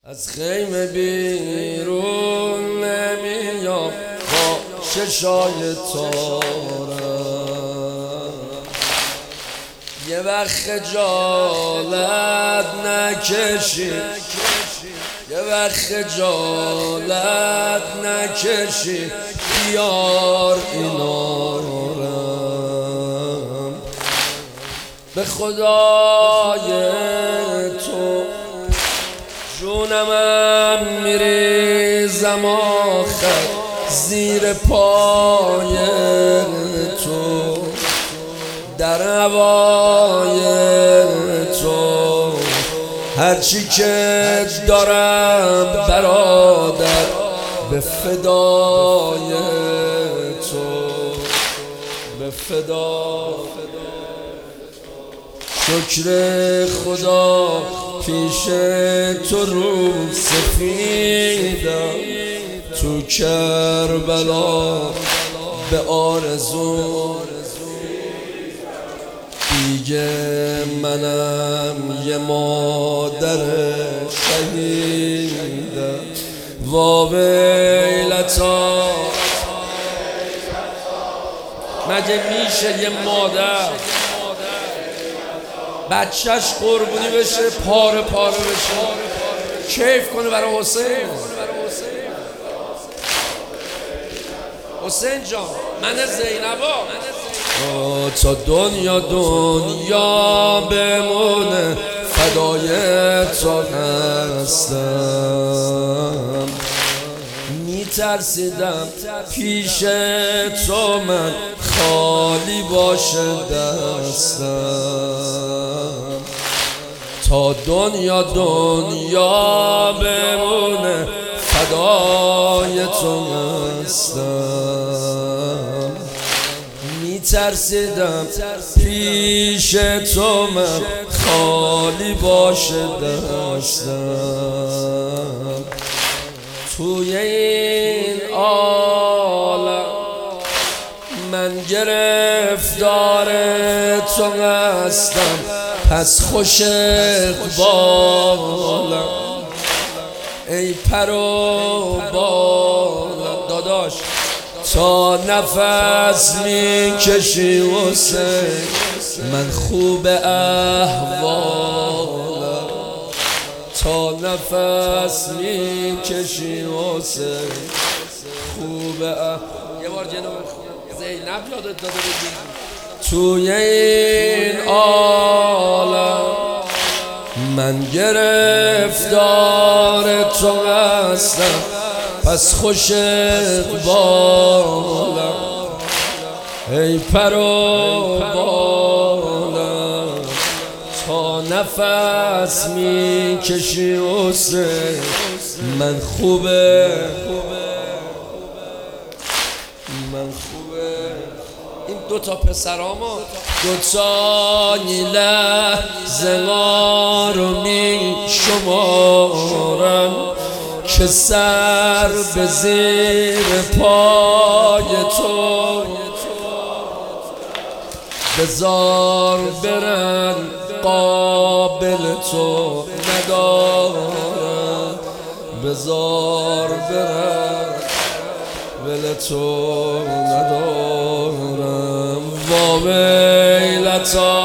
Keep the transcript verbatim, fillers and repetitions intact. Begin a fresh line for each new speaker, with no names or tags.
از خیمه بیرون نمیام با چشای تارم، یه وقت خجالت نکشی، یه وقت خجالت نکشی، بیار اینارم به خدای تو جونمم میریزم آخر زیر پای تو، در هوای تو هرچی که دارم برادر به فدای تو، به فدا. شکر خدا پیش تو رو سفیدم، تو کربلا به آرزو دیگه منم یه مادر شهیدم. واویلتا مگه میشه یه مادر بچهش قربونی بشه، پاره پاره بشه، کیف کنه برای حسین؟ حسین جان من زینبا تا دنیا دنیا بمونه فدای تو هستم. میترسیدم پیش تو من خالی باشه دستم، تا دنیا دنیا بمونه فدای تو هستم. میترسیدم پیش تو من خالی باشه دستم. توی این عالم من گرفتار تو هستم، پس خوش اقبالم ای پر و بالم. داداش تا نفس میکشی حسین من خوب احوالم، تا نفس میکشی حسین خوب احوالم. یه بار جنوب زینب یادت داده بگی توی این عالم من گرفتار تو هستم، پس خوش اقبالم ای پر و بالم، تا نفس میکشی حسین من خوبه من خوبه. این دوتا پسرامو دوتا لحظه ما رو می شمارن که سر به زیر پای تو بذار برن، قابل تو ندارن، بذار برن قابل تو ندارم. واویلتا